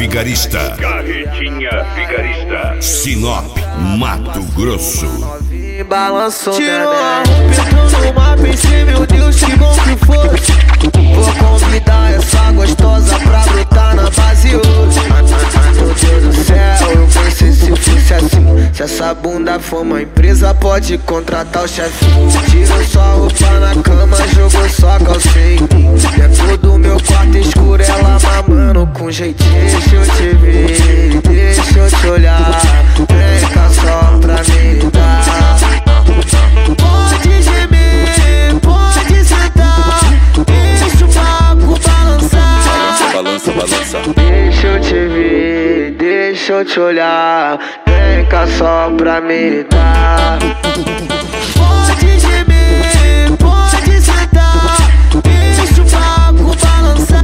Vigarista. Carretinha Vigarista. Sinop, Mato Grosso. Tirou a roupa, no mapa em cima, meu Deus, que bom que fosse. Vou convidar essa gostosa pra brotar na base hoje. Meu Deus do céu, eu pensei se fosse assim. Se essa bunda for uma empresa, pode contratar o chefinho. Tirou sua roupa na cama, jogou sua calcinha em mim. Dentro do meu quarto escuro, ela mamando com jeitinho. Deixa eu te ver, deixa eu te olhar. Vem cá só pra me dar. Pode gemer, pode sentar. Deixa o papo balançar. Balança, balança. Deixa eu te ver, deixa eu te olhar. Vem cá só pra me dar. Pode gemer, pode sentar. Deixa o papo balançar.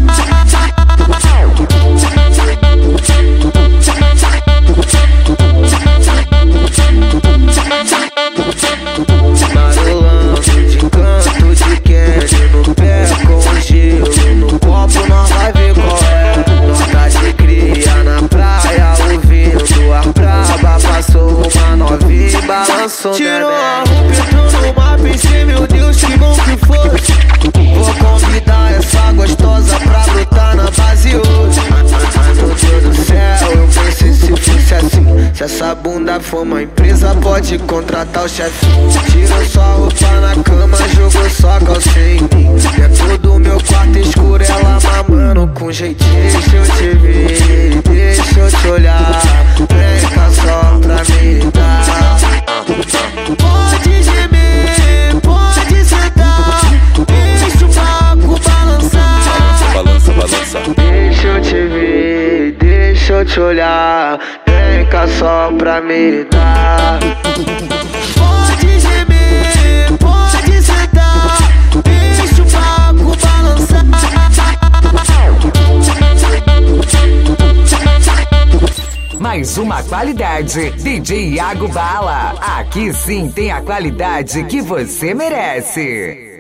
Marolando de canto de Kenny no pé com gelo no copo, nós vai ver qual é. Nós tá de cria na praia ouvindo a braba. Passou uma novinha e balançou. Tirou a roupa, entrou no mapa em cima, meu Deus, que bom que fosse. Vou convidar essa gostosa pra lutar na base hoje. Meu Deus do céu, eu pensei se fosse assim. Se essa bunda for uma empresa, pode contratar o chefinho. Tirou sua roupa na cama, jogou sua calcinha em mim. Dentro do meu quarto escuro, ela mamando com jeitinho. Deixa eu te ver, deixa eu te olhar. Vem cá só pra me dar. Pode gemer, pode sentar. Deixa o papo balançar. Balança, balança. Deixa eu te ver, deixa eu te olhar. Vem cá só pra me dar. Pode gemer, pode sentar. Deixa o papo balançar. Mais uma qualidade, DJ Iago Bala. Aqui sim tem a qualidade que você merece.